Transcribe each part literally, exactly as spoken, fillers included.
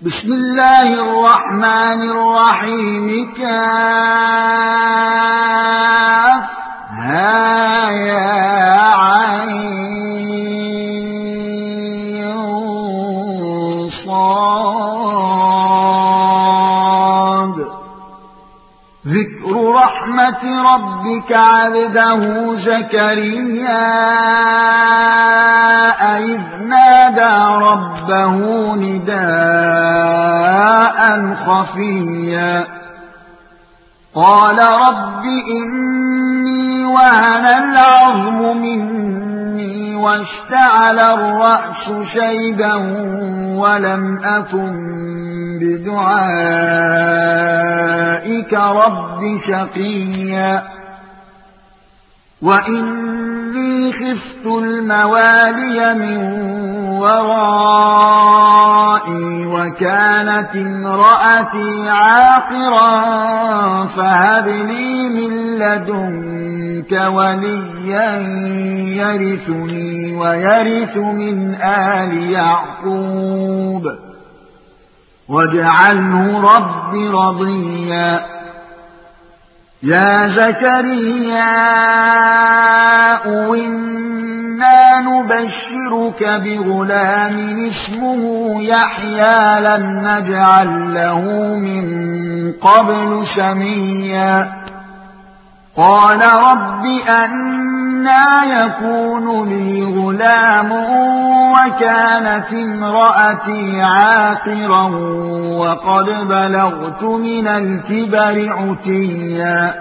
بسم الله الرحمن الرحيم كاف ها يا عين صاد ذكر رحمة ربك عبده زكريا إذ نادى ربه نداء خفيا قال رب إني وهن العظم مني واشتعل الرأس شيبا ولم أكن بدعائك رب شقيا وإني خفت الموالي من ورائي وكانت امرأتي عاقرا فهب لي من لدنك وليا يرثني ويرث من آل يعقوب واجعله رب رضيا يا زكريا إنا نبشرك بغلام اسمه يحيى لم نجعل له من قبل سميا قال رب أنى يكون لي غلام وكانت امرأتي عاقرا وقد بلغت من الكبر عتيا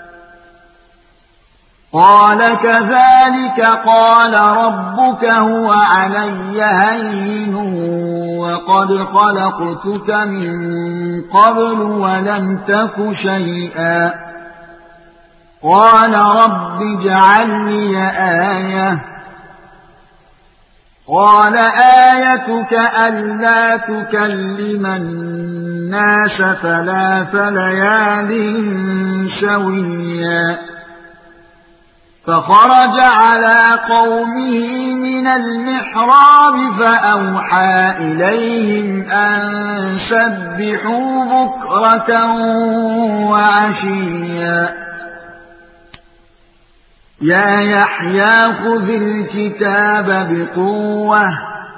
قال كذلك قال ربك هو علي هين وقد خلقتك من قبل ولم تك شيئا قال رب اجعل لي آية قال آيتك ألا تكلم الناس ثلاث ليال سويا فخرج على قومه من المحراب فأوحى إليهم أن سبحوا بكرة وعشيا يا يحيى خذ الكتاب بقوة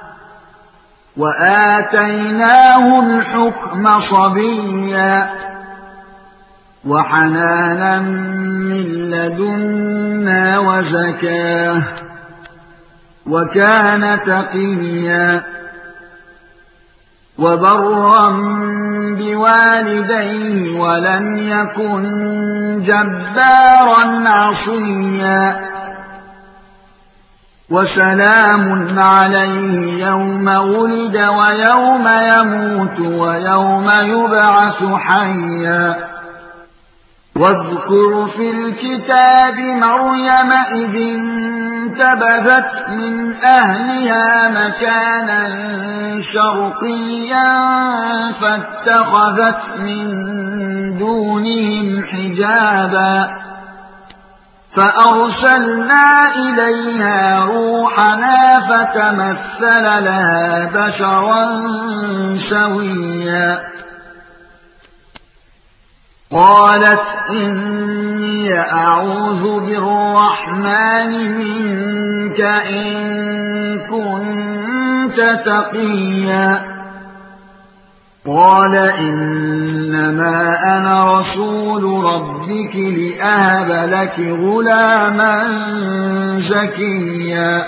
وآتيناه الحكم صبيا وحنانا من لدنا وزكاة وكان تقيا وبرا بوالديه ولم يكن جبارا عصيا وسلام عليه يوم ولد ويوم يموت ويوم يبعث حيا واذكر في الكتاب مريم إذ انتبذت من أهلها مكانا شرقيا فاتخذت من دونهم حجابا فأرسلنا إليها روحنا فتمثل لها بشرا سويا قالت إني أعوذ بالرحمن منك إن كنت تقيا قال إنما أنا رسول ربك لأهب لك غلاما زكيا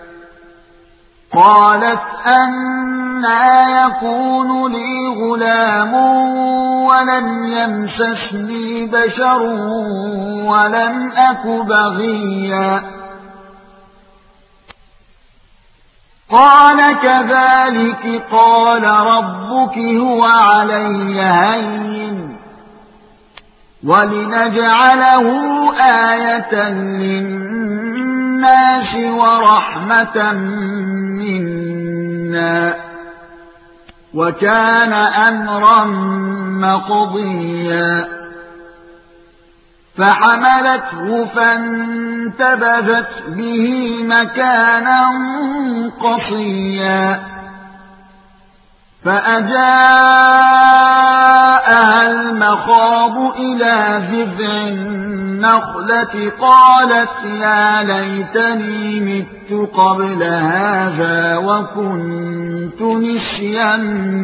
قالت أنى يكون لي غلام ولم يمسسني بشر ولم أك بغيا قال كذلك قال ربك هو علي هين ولنجعله آية للناس ورحمة منا وكان أمرا مقضيا فحملته فانتبذت به مكانا قصيا فأجاءها المخاض إلى جذع النخلة قالت يا ليتني مت قبل هذا وكنت نسيا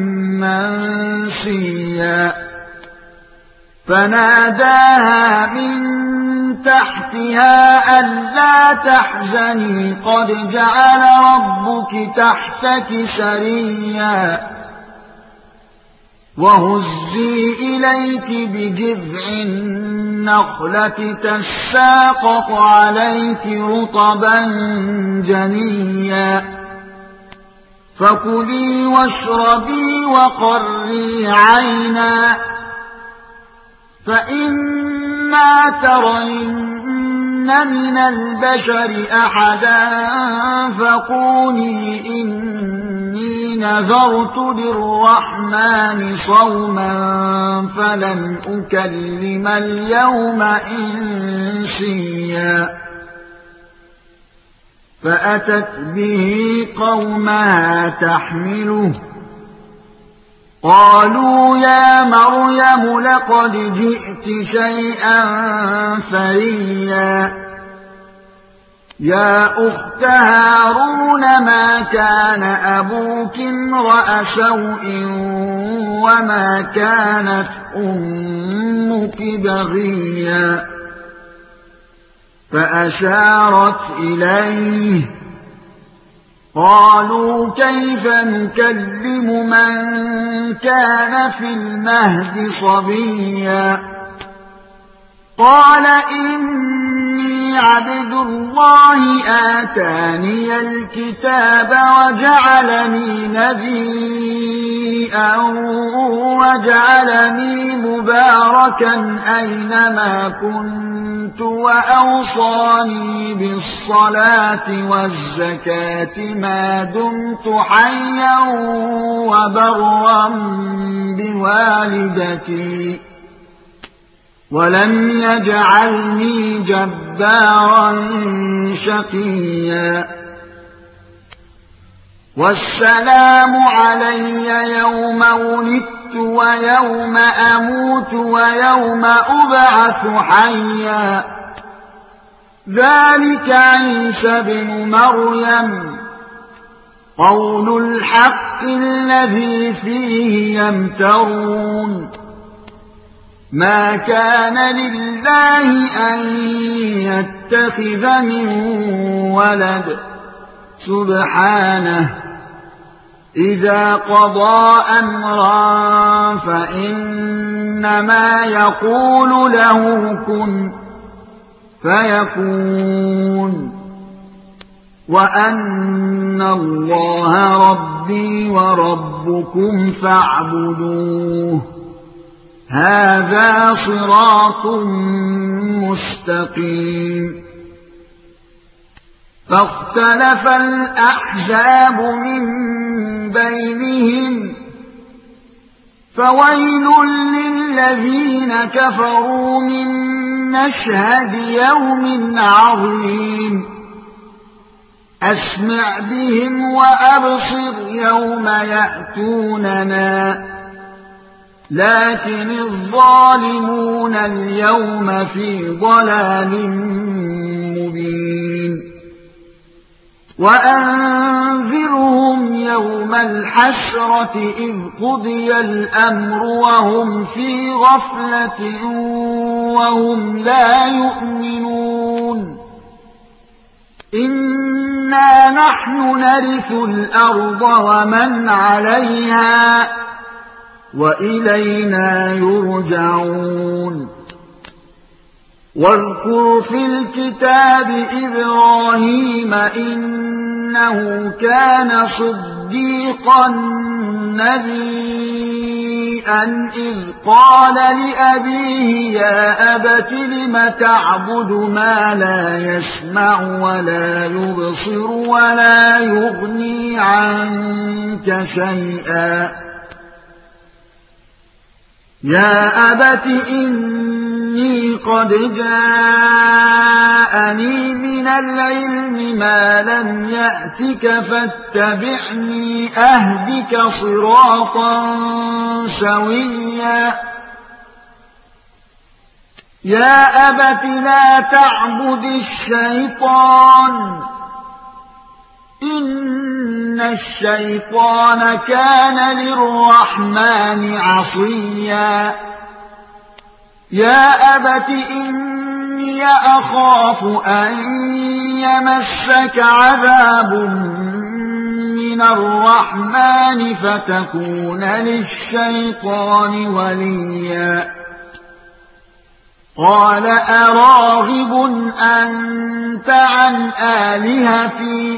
منسيا فناداها من تحتها ألا تحزني قد جعل ربك تحتك سريا وهزي إليك بجذع النخلة تساقط عليك رطبا جنيا فكلي واشربي وقري عينا فإما ترين من البشر أحدا فقولي إني نذرت للرحمن صوما فلن أكلم اليوم إنسيا فأتت به قومها تحمله قالوا يا مريم لقد جئت شيئا فريا يا أخت هارون ما كان أبوك امرأ سوء وما كانت أمك بغيا فأشارت إليه قالوا كيف نكلم من كان في المهد صبيا قال إني عبد الله آتاني الكتاب وجعلني نبيا وجعلني مباركا أينما كنت وأوصاني بالصلاة والزكاة ما دمت حيا وبرا بوالدتي ولم يجعلني جبارا شقيا والسلام علي يوم ولدت ويوم أموت ويوم أبعث حيا ذلك عيسى بن مريم قول الحق الذي فيه يمترون ما كان لله أن يتخذ من ولد سبحانه إذا قضى أمرا فإنما يقول له كن فيكون وأن الله ربي وربكم فاعبدوه هذا صراط مستقيم فاختلف الأحزاب من بينهم فويل للذين كفروا من مشهد يوم عظيم أسمع بهم وأبصر يوم يأتوننا لكن الظالمون اليوم في ضلال مبين وأنذرهم يوم الحسرة إذ قضي الأمر وهم في غفلة وهم لا يؤمنون إنا نحن نرث الأرض ومن عليها وإلينا يرجعون واذكر في الكتاب إبراهيم إنه كان صديقا نبيا إذ قال لأبيه يا أبت لم تعبد ما لا يسمع ولا يبصر ولا يغني عنك شيئا يا أبت إني قد جاءني من العلم ما لم يأتك فاتبعني أهدك صراطا سويا يا أبت لا تعبد الشيطان إن الشيطان كان للرحمن عصيا يا أبت إني أخاف أن يمسك عذاب من الرحمن فتكون للشيطان وليا قال أراغب أنت عن آلهتي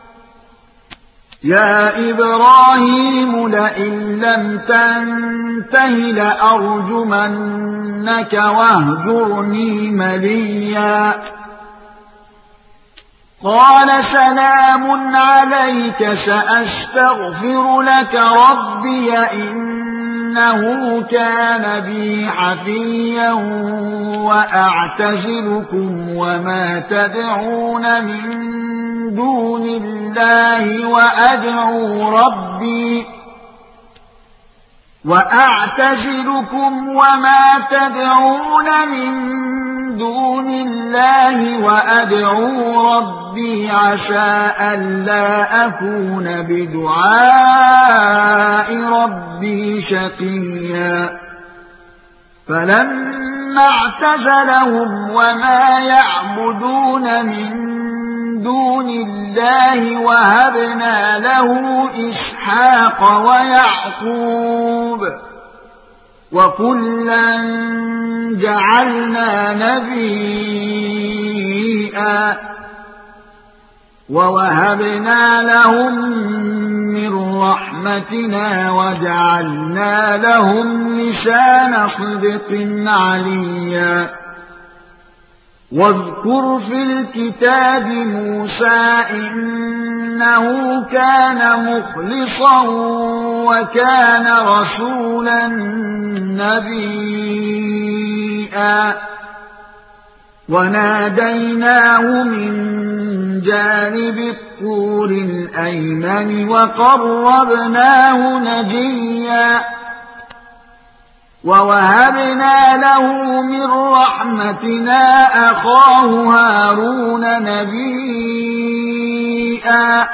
يا إبراهيم لئن لم تنته لأرجمنك واهجرني مليا قال سلام عليك سأستغفر لك ربي إنه كان بي حفيا وأعتزلكم وما تدعون من دون الله وأدعو ربي وأعتزلكم وما تدعون من دون الله وأدعو ربي عسى ألا أكون بدعاء ربي شقيا فلما اعتزلهم وما يعبدون من دون الله وهبنا له إسحاق ويعقوب وكلا جعلنا نبيا ووهبنا لهم من رحمتنا وجعلنا لهم لسان صدق عليا واذكر في الكتاب موسى إنه كان مخلصا وكان رسولا نبيا وناديناه من جانب الطور الأيمن وقربناه نجيا ووهبنا له من رحمتنا أخاه هارون نبيا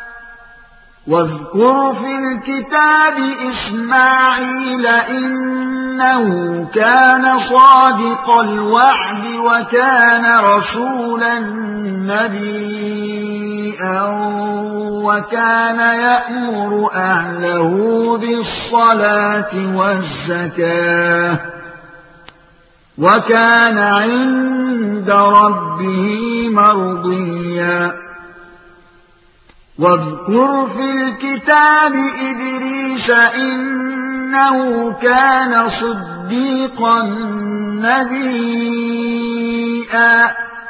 واذكر في الكتاب إسماعيل إنه كان صادق الوعد وكان رسولا نبيا وكان يأمر أهله بالصلاة والزكاة وكان عند ربه مرضيا واذكر في الكتاب إدريس إنه كان صديقا نبيا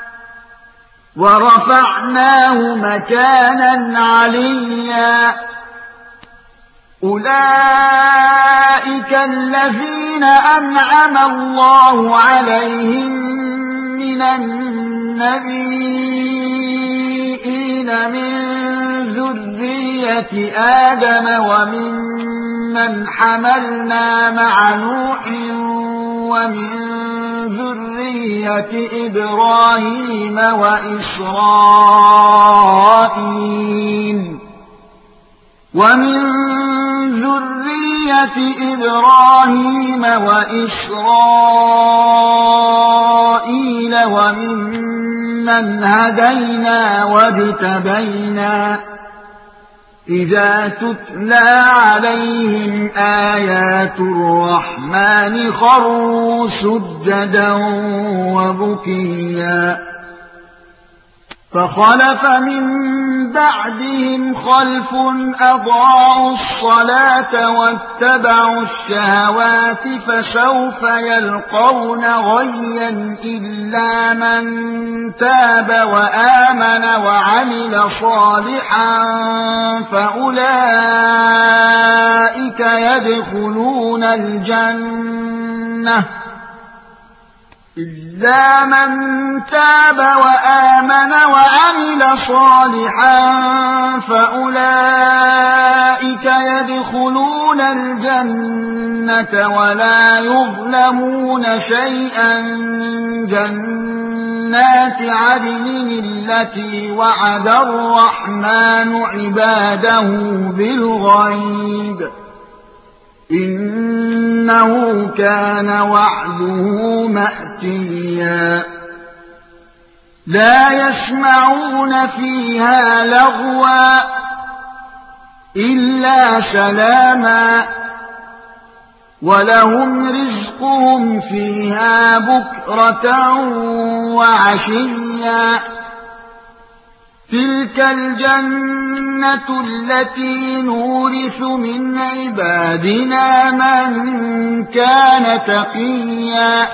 ورفعناه مكانا عليا أولئك الذين أنعم الله عليهم من النبيين من ذرية آدم وممن حملنا مع نوح ومن ذرية إبراهيم وإسرائيل ومن ذرية إبراهيم وإسرائيل وممن هدينا واجتبينا إذا تتلى عليهم آيات الرحمن خروا سجدا وبكيا فخلف من بعدهم خلف أضاعوا الصلاة واتبعوا الشهوات فسوف يلقون غيا إلا من تاب وآمن وعمل صالحا فأولئك يدخلون الجنة إلا من تاب وآمن وعمل صالحا فأولئك يدخلون الجنة ولا يظلمون شيئا جنات عدن التي وعد الرحمن عباده بالغيب إنه كان وعده مأتيا لا يسمعون فيها لغوا إلا سلاما ولهم رزقهم فيها بكرة وعشيا تلك الجنة التي نورث من عبادنا من كان تقيا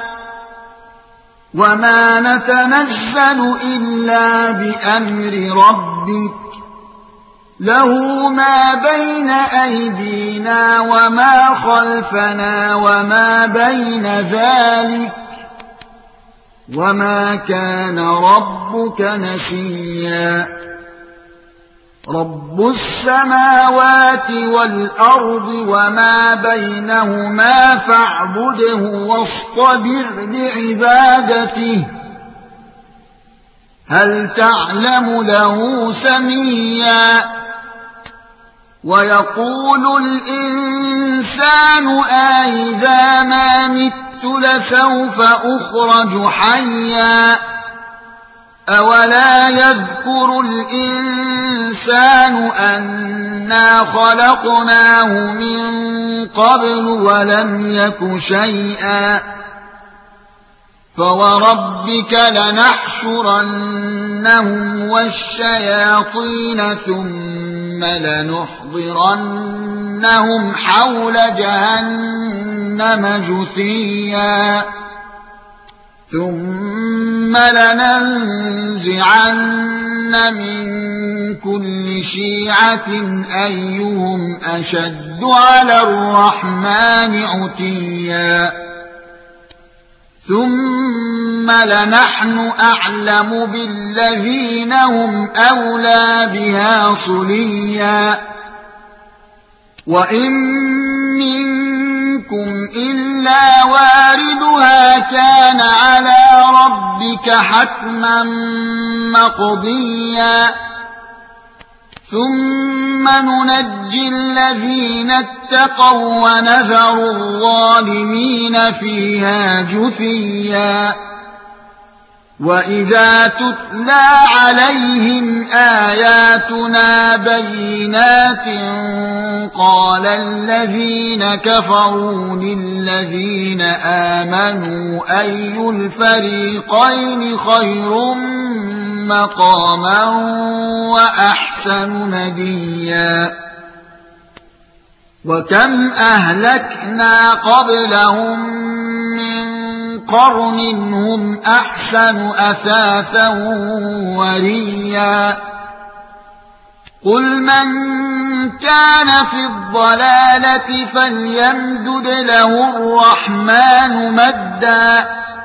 وما نتنزل إلا بأمر ربك له ما بين أيدينا وما خلفنا وما بين ذلك وما كان ربك نسيا رب السماوات والأرض وما بينهما فاعبده واصطبر لعبادته هل تعلم له سميا ويقول الإنسان أإذا ما مت لسوف أخرج حيا أولا يذكر الإنسان أنا خلقناه من قبل ولم يك شيئا فوربك لنحشرنهم والشياطين ثم لنحضرنهم حول جهنم جثيا ثم لننزعن من كل شيعة أيهم أشد على الرحمن عتيا ثم لنحن أعلم بالذين هم أولى بها صليا وإن منكم إلا واردها كان على ربك حتما مقضيا ثم ننجي الذين اتقوا ونذر الظالمين فيها جثيا وإذا تتلى عليهم آياتنا بينات قال الذين كفروا للذين آمنوا أي الفريقين خير مقاما وأحسن نديا وكم أهلكنا قبلهم من قرن هم أحسن أثاثا وريا قل من كان في الضلالة فليمدد له الرحمن مدا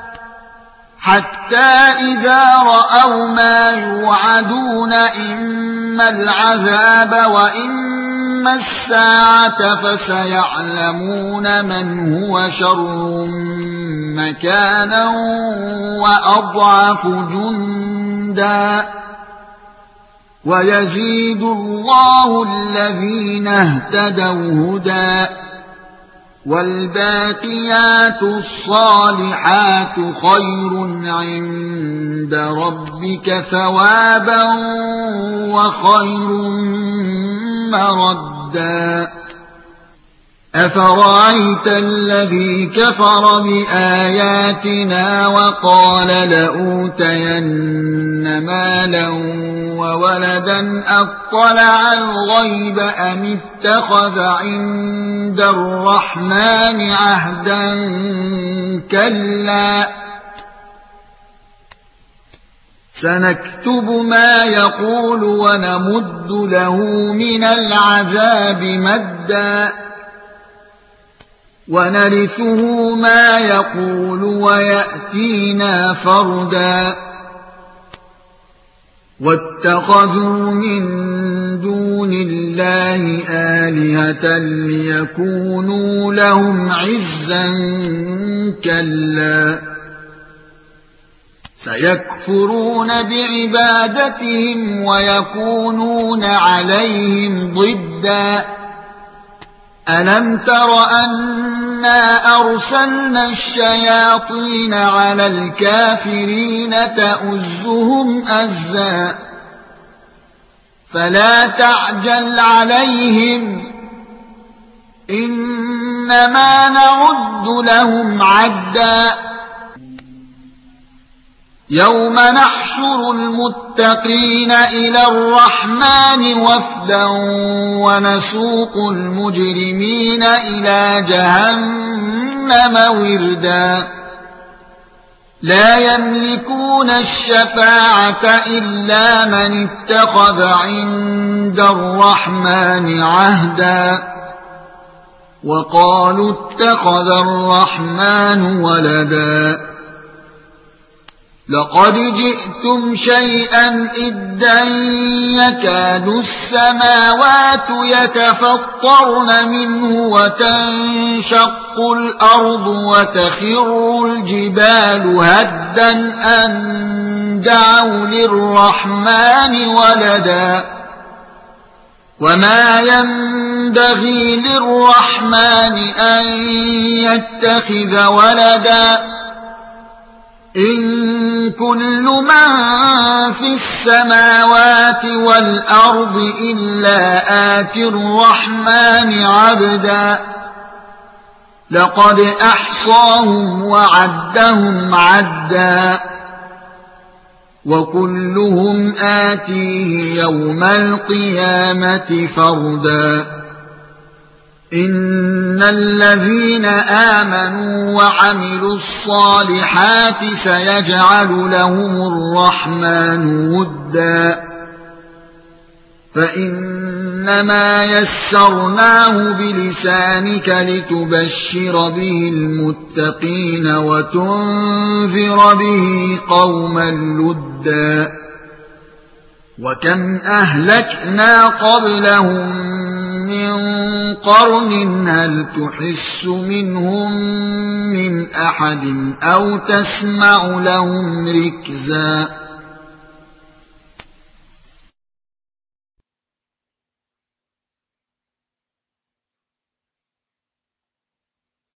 حتى إذا رأوا ما يوعدون إما العذاب وإما الساعة فسيعلمون من هو شر مكانا وأضعف جندا ويزيد الله الذين اهتدوا هدى والباقيات الصالحات خير عند ربك ثوابا وخير مردا أفرأيت الذي كفر بآياتنا وقال لأوتين مالا وولدا أطلع الغيب أم اتخذ عند الرحمن عهدا كلا سنكتب ما يقول ونمد له من العذاب مدا ونرثه ما يقول ويأتينا فردا واتخذوا من دون الله آلهة ليكونوا لهم عزا كلا سيكفرون بعبادتهم ويكونون عليهم ضدا ألم تر أنا أرسلنا الشياطين على الكافرين تؤزهم أزا فلا تعجل عليهم إنما نعد لهم عدا يوم نحشر المتقين إلى الرحمن وفدا ونسوق المجرمين إلى جهنم وردا لا يملكون الشفاعة إلا من اتخذ عند الرحمن عهدا وقالوا اتخذ الرحمن ولدا لقد جئتم شيئا إدا يكاد السماوات يتفطرن منه وتنشق الأرض وتخر الجبال هدا أن دعوا للرحمن ولدا وما ينبغي للرحمن أن يتخذ ولدا إن كل من في السماوات والأرض إلا آتي الرحمن عبدا لقد أحصاهم وعدهم عدا وكلهم آتيه يوم القيامة فردا إن الذين آمنوا وعملوا الصالحات سيجعل لهم الرحمن ودا فإنما يسرناه بلسانك لتبشر به المتقين وتنذر به قوما لدا وكم أهلكنا قبلهم من قرن هل تحس منهم من أحد أو تسمع لهم ركزا